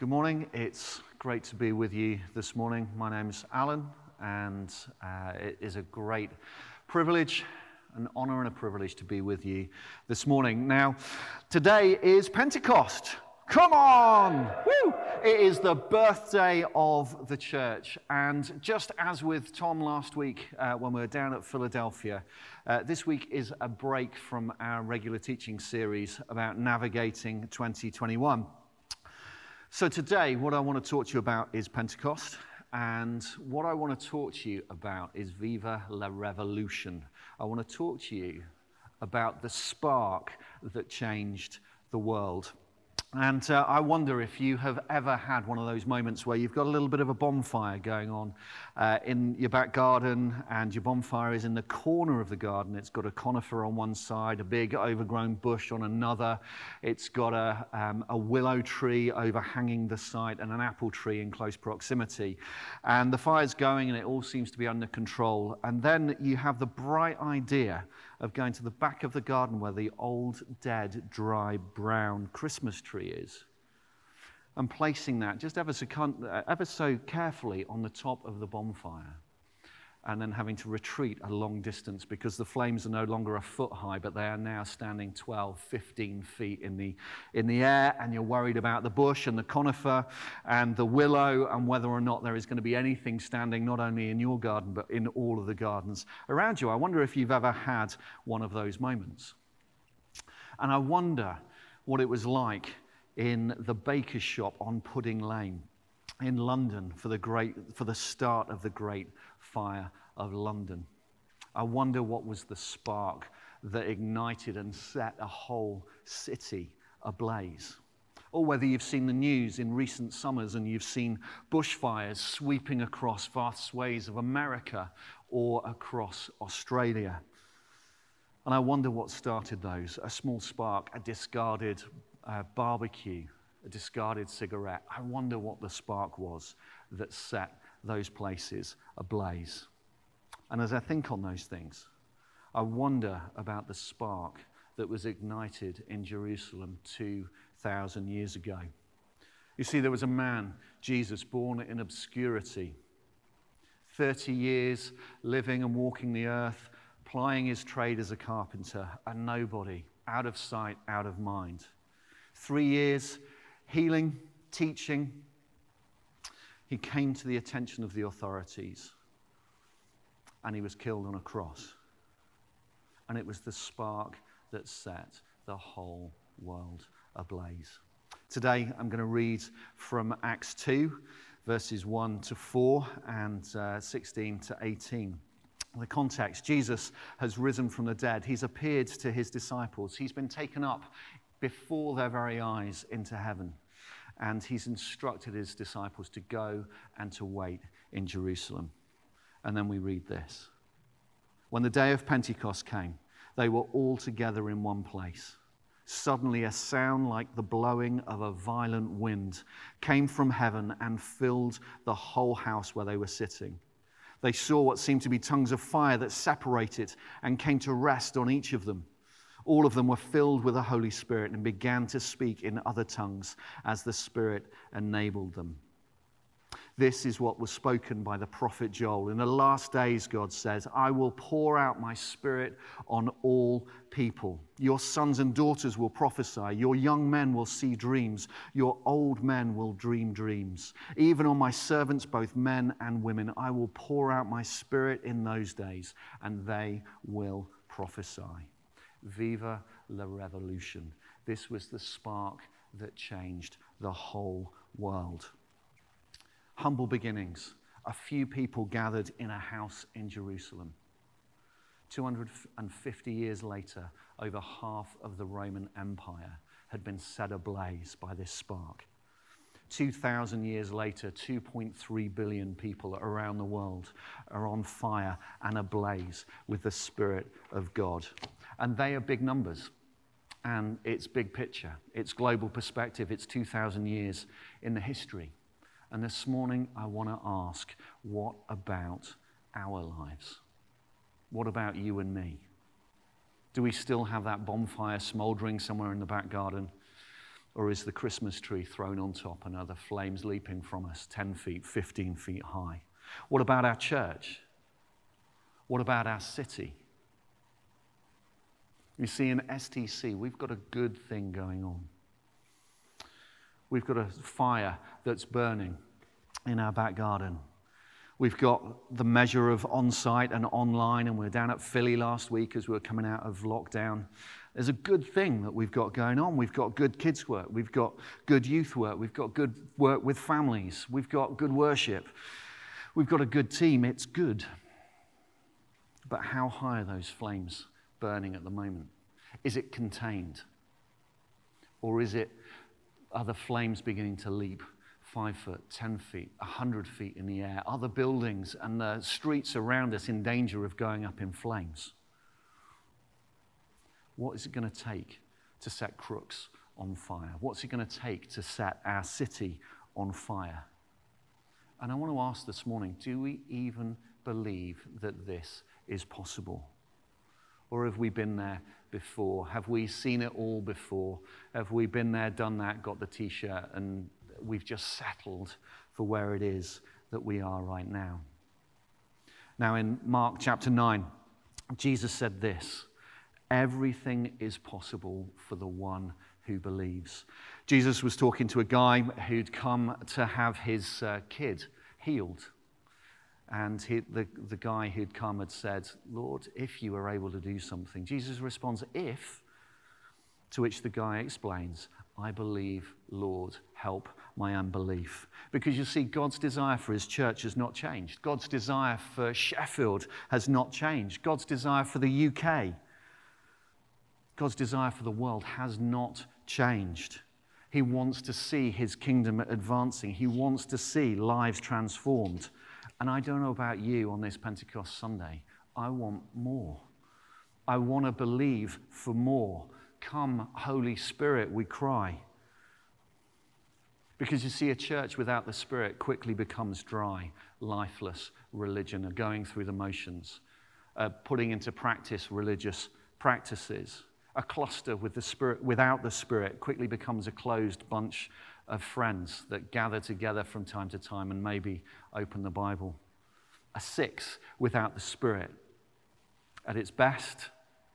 Good morning. It's great to be with you this morning. My name's Alan, and it is a great privilege, an honor and a privilege to be with you this morning. Now, today is Pentecost. Come on! Woo! It is the birthday of the church, and just as with Tom last week when we were down at Philadelphia, this week is a break from our regular teaching series about navigating 2021. So today, what I want to talk to you about is Pentecost, and what I want to talk to you about is Viva la Revolution. I want to talk to you about the spark that changed the world. And I wonder if you have ever had one of those moments where you've got a little bit of a bonfire going on in your back garden, and your bonfire is in the corner of the garden. It's got a conifer on one side, a big overgrown bush on another. It's got a willow tree overhanging the site and an apple tree in close proximity. And the fire's going and it all seems to be under control. And then you have the bright idea of going to the back of the garden where the old, dead, dry, brown Christmas tree is, and placing that just ever so carefully on the top of the bonfire, and then having to retreat a long distance because the flames are no longer a foot high, but they are now standing 12, 15 feet in the air, and you're worried about the bush and the conifer and the willow and whether or not there is going to be anything standing not only in your garden but in all of the gardens around you. I wonder if you've ever had one of those moments. And I wonder what it was like in the baker's shop on Pudding Lane in London for the start of the Great Fire of London. I wonder what was the spark that ignited and set a whole city ablaze. Or whether you've seen the news in recent summers and you've seen bushfires sweeping across vast swathes of America or across Australia. And I wonder what started those. A small spark, a discarded barbecue, a discarded cigarette. I wonder what the spark was that set those places ablaze. And as I think on those things, I wonder about the spark that was ignited in Jerusalem 2,000 years ago. You see, there was a man, Jesus, born in obscurity, 30 years living and walking the earth, plying his trade as a carpenter, a nobody, out of sight, out of mind. 3 years healing, teaching. He came to the attention of the authorities, and he was killed on a cross. And it was the spark that set the whole world ablaze. Today, I'm going to read from Acts 2, verses 1 to 4 and 16 to 18. The context: Jesus has risen from the dead. He's appeared to his disciples. He's been taken up before their very eyes into heaven. And he's instructed his disciples to go and to wait in Jerusalem. And then we read this. When the day of Pentecost came, they were all together in one place. Suddenly a sound like the blowing of a violent wind came from heaven and filled the whole house where they were sitting. They saw what seemed to be tongues of fire that separated and came to rest on each of them. All of them were filled with the Holy Spirit and began to speak in other tongues as the Spirit enabled them. This is what was spoken by the prophet Joel. In the last days, God says, I will pour out my Spirit on all people. Your sons and daughters will prophesy. Your young men will see dreams. Your old men will dream dreams. Even on my servants, both men and women, I will pour out my Spirit in those days, and they will prophesy. Viva la Revolution. This was the spark that changed the whole world. Humble beginnings. A few people gathered in a house in Jerusalem. 250 years later, over half of the Roman Empire had been set ablaze by this spark. 2,000 years later, 2.3 billion people around the world are on fire and ablaze with the Spirit of God. And they are big numbers, and it's big picture, it's global perspective, it's 2,000 years in the history. And this morning I want to ask, what about our lives? What about you and me? Do we still have that bonfire smoldering somewhere in the back garden? Or is the Christmas tree thrown on top and are the flames leaping from us 10 feet, 15 feet high? What about our church? What about our city? You see, in STC, we've got a good thing going on. We've got a fire that's burning in our back garden. We've got the measure of on-site and online, and we were down at Philly last week as we were coming out of lockdown. There's a good thing that we've got going on. We've got good kids work. We've got good youth work. We've got good work with families. We've got good worship. We've got a good team. It's good. But how high are those flames burning at the moment? Is it contained? Or are the flames beginning to leap 5 foot, 10 feet, 100 feet in the air? Are the buildings and the streets around us in danger of going up in flames? What is it going to take to set Crooks on fire? What's it going to take to set our city on fire? And I want to ask this morning, do we even believe that this is possible? Or have we been there before? Have we seen it all before? Have we been there, done that, got the t-shirt, and we've just settled for where it is that we are right now? Now in Mark chapter 9, Jesus said this: everything is possible for the one who believes. Jesus was talking to a guy who'd come to have his kid healed. And the guy who'd come had said, Lord, if you were able to do something. Jesus responds, if, to which the guy explains, I believe, Lord, help my unbelief. Because you see, God's desire for his church has not changed. God's desire for Sheffield has not changed. God's desire for the UK, God's desire for the world has not changed. He wants to see his kingdom advancing. He wants to see lives transformed. And I don't know about you on this Pentecost Sunday. I want more. I want to believe for more. Come, Holy Spirit, we cry. Because you see, a church without the Spirit quickly becomes dry, lifeless religion, going through the motions, putting into practice religious practices. A cluster with the Spirit, without the Spirit, quickly becomes a closed bunch of friends that gather together from time to time and maybe open the Bible. A six without the Spirit. At its best,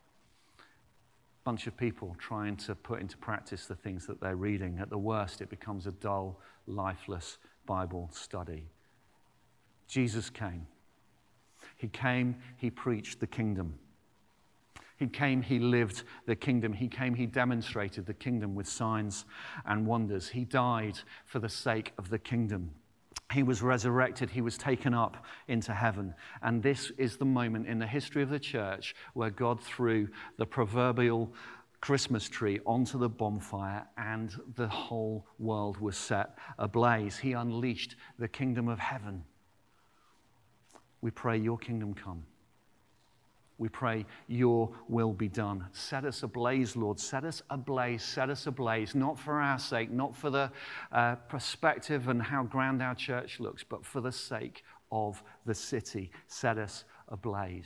bunch of people trying to put into practice the things that they're reading. At the worst, it becomes a dull, lifeless Bible study. Jesus came. He came, he preached the kingdom. He came, he lived the kingdom. He came, he demonstrated the kingdom with signs and wonders. He died for the sake of the kingdom. He was resurrected, he was taken up into heaven. And this is the moment in the history of the church where God threw the proverbial Christmas tree onto the bonfire and the whole world was set ablaze. He unleashed the kingdom of heaven. We pray, your kingdom come. We pray, your will be done. Set us ablaze, Lord. Set us ablaze, not for our sake, not for the perspective and how grand our church looks, but for the sake of the city. Set us ablaze.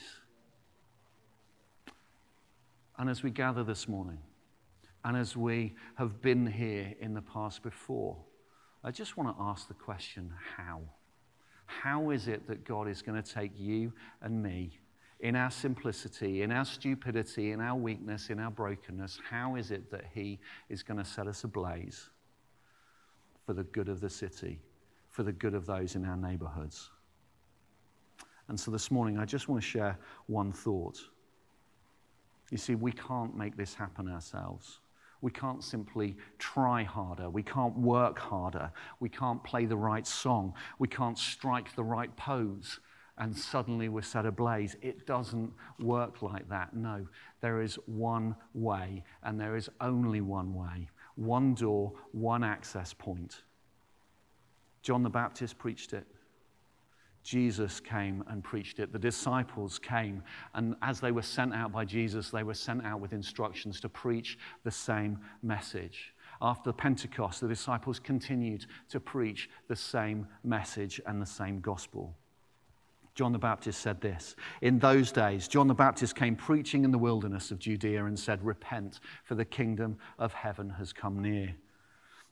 And as we gather this morning, and as we have been here in the past before, I just want to ask the question, how? How is it that God is going to take you and me in our simplicity, in our stupidity, in our weakness, in our brokenness? How is it that he is going to set us ablaze for the good of the city, for the good of those in our neighborhoods? And so this morning, I just want to share one thought. You see, we can't make this happen ourselves. We can't simply try harder. We can't work harder. We can't play the right song. We can't strike the right pose and suddenly we're set ablaze. It doesn't work like that. No, there is one way, and there is only one way. One door, one access point. John the Baptist preached it. Jesus came and preached it. The disciples came, and as they were sent out by Jesus, they were sent out with instructions to preach the same message. After Pentecost, the disciples continued to preach the same message and the same gospel. John the Baptist said this: in those days, John the Baptist came preaching in the wilderness of Judea and said, repent, for the kingdom of heaven has come near.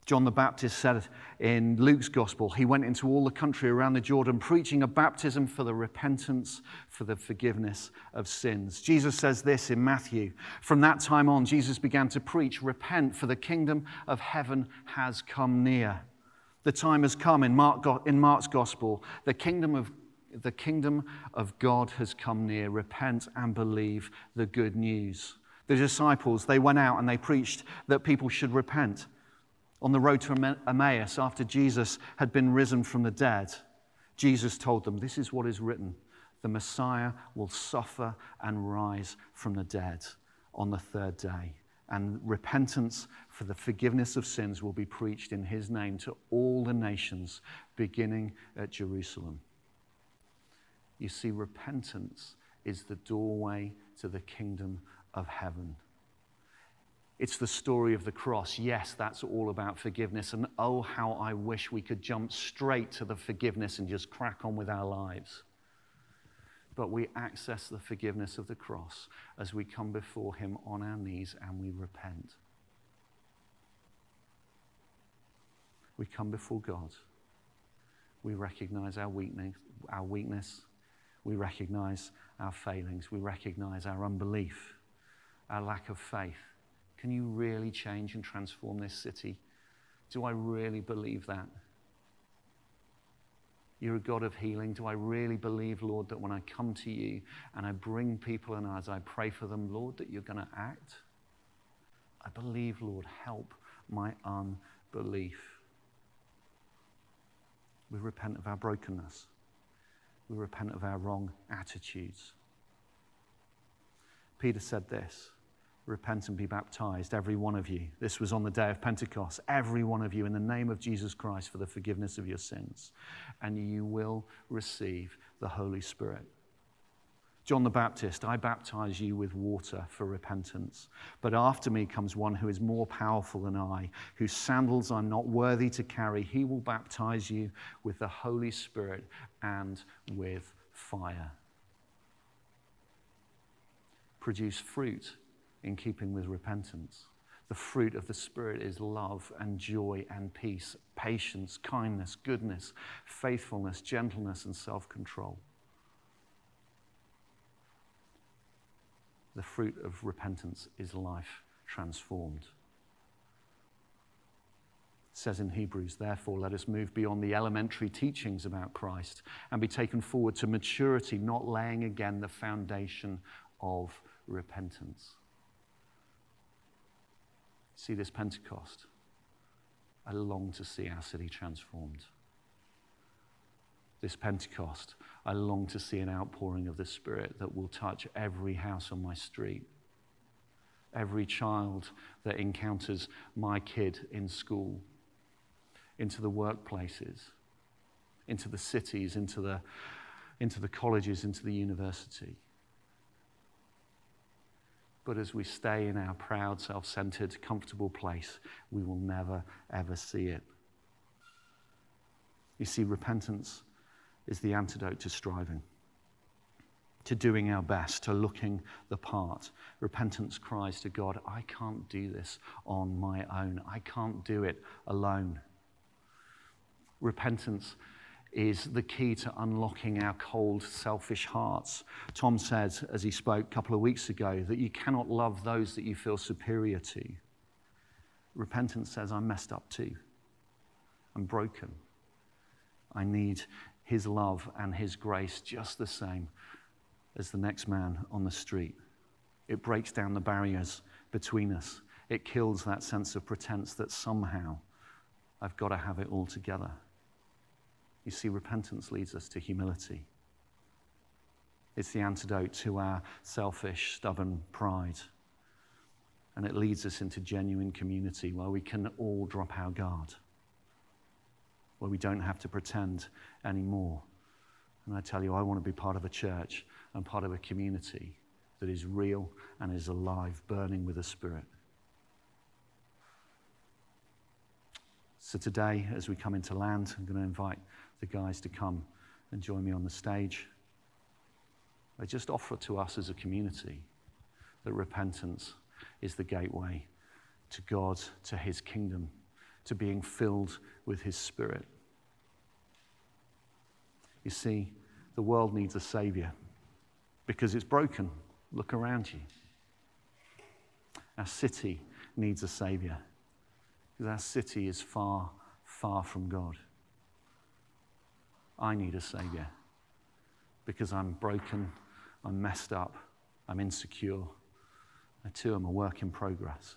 John the Baptist said in Luke's gospel, he went into all the country around the Jordan preaching a baptism for the repentance, for the forgiveness of sins. Jesus says this in Matthew. From that time on, Jesus began to preach, repent, for the kingdom of heaven has come near. The time has come in Mark's gospel. The kingdom of God has come near. Repent and believe the good news. The disciples, they went out and they preached that people should repent. On the road to Emmaus, after Jesus had been risen from the dead, Jesus told them, this is what is written. The Messiah will suffer and rise from the dead on the third day. And repentance for the forgiveness of sins will be preached in his name to all the nations, beginning at Jerusalem. You see, repentance is the doorway to the kingdom of heaven. It's the story of the cross. Yes, that's all about forgiveness. And oh, how I wish we could jump straight to the forgiveness and just crack on with our lives. But we access the forgiveness of the cross as we come before him on our knees and we repent. We come before God. We recognize our weakness. We recognize our failings. We recognize our unbelief, our lack of faith. Can you really change and transform this city? Do I really believe that? You're a God of healing. Do I really believe, Lord, that when I come to you and I bring people and as I pray for them, Lord, that you're going to act? I believe, Lord, help my unbelief. We repent of our brokenness. We repent of our wrong attitudes. Peter said this, repent and be baptized, every one of you. This was on the day of Pentecost. Every one of you in the name of Jesus Christ for the forgiveness of your sins. And you will receive the Holy Spirit. John the Baptist, I baptize you with water for repentance. But after me comes one who is more powerful than I, whose sandals I'm not worthy to carry. He will baptize you with the Holy Spirit and with fire. Produce fruit in keeping with repentance. The fruit of the Spirit is love and joy and peace, patience, kindness, goodness, faithfulness, gentleness, and self-control. The fruit of repentance is life transformed. It says in Hebrews, therefore, let us move beyond the elementary teachings about Christ and be taken forward to maturity, not laying again the foundation of repentance. See, this Pentecost, I long to see our city transformed. This Pentecost, I long to see an outpouring of the Spirit that will touch every house on my street, every child that encounters my kid in school, into the workplaces, into the cities, into the colleges, into the university. But as we stay in our proud, self-centered, comfortable place, we will never, ever see it. You see, repentance is the antidote to striving, to doing our best, to looking the part. Repentance cries to God, I can't do this on my own. I can't do it alone. Repentance is the key to unlocking our cold, selfish hearts. Tom said, as he spoke a couple of weeks ago, that you cannot love those that you feel superior to. Repentance says, I'm messed up too. I'm broken. I need his love and his grace just the same as the next man on the street. It breaks down the barriers between us. It kills that sense of pretense that somehow I've got to have it all together. You see, repentance leads us to humility. It's the antidote to our selfish, stubborn pride. And it leads us into genuine community where we can all drop our guard, where we don't have to pretend anymore. And I tell you, I want to be part of a church and part of a community that is real and is alive, burning with the Spirit. So today, as we come into land, I'm going to invite the guys to come and join me on the stage. They just offer to us as a community that repentance is the gateway to God, to his kingdom, to being filled with his Spirit. You see, the world needs a Savior because it's broken. Look around you. Our city needs a Savior because our city is far, far from God. I need a Savior because I'm broken, I'm messed up, I'm insecure. I too am a work in progress.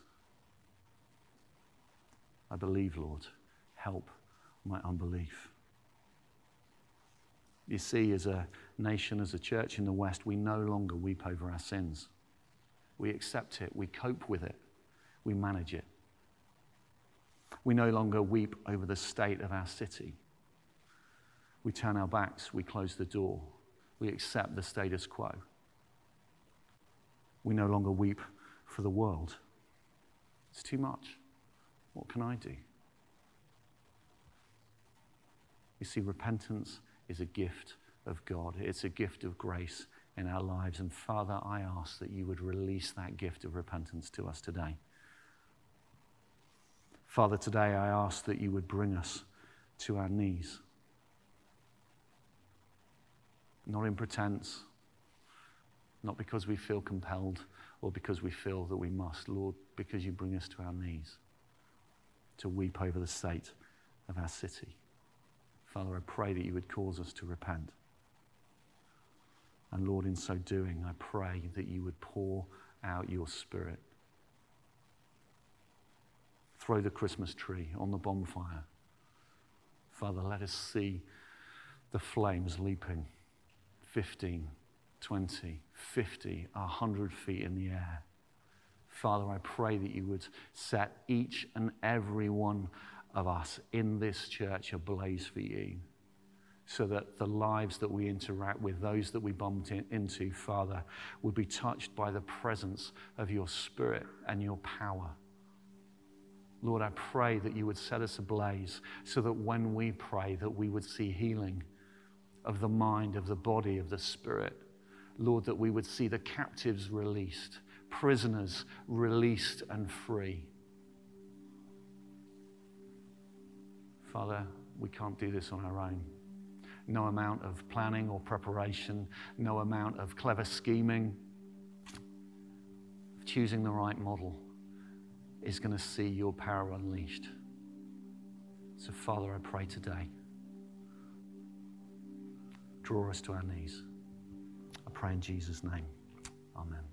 I believe, Lord, help my unbelief. You see, as a nation, as a church in the West, we no longer weep over our sins. We accept it, we cope with it, we manage it. We no longer weep over the state of our city. We turn our backs, we close the door, we accept the status quo. We no longer weep for the world. It's too much. What can I do? You see, repentance is a gift of God. It's a gift of grace in our lives. And Father, I ask that you would release that gift of repentance to us today. Father, today I ask that you would bring us to our knees. Not in pretense, not because we feel compelled or because we feel that we must, Lord, because you bring us to our knees to weep over the state of our city. Father, I pray that you would cause us to repent. And Lord, in so doing, I pray that you would pour out your Spirit. Throw the Christmas tree on the bonfire. Father, let us see the flames leaping 15, 20, 50, 100 feet in the air. Father, I pray that you would set each and every one of us in this church ablaze for you, so that the lives that we interact with, those that we bump into, Father, would be touched by the presence of your Spirit and your power. Lord, I pray that you would set us ablaze so that when we pray that we would see healing of the mind, of the body, of the spirit. Lord, that we would see the captives released, prisoners released and free. Father, we can't do this on our own. No amount of planning or preparation, no amount of clever scheming, of choosing the right model is going to see your power unleashed. So, Father, I pray today, draw us to our knees. I pray in Jesus' name. Amen.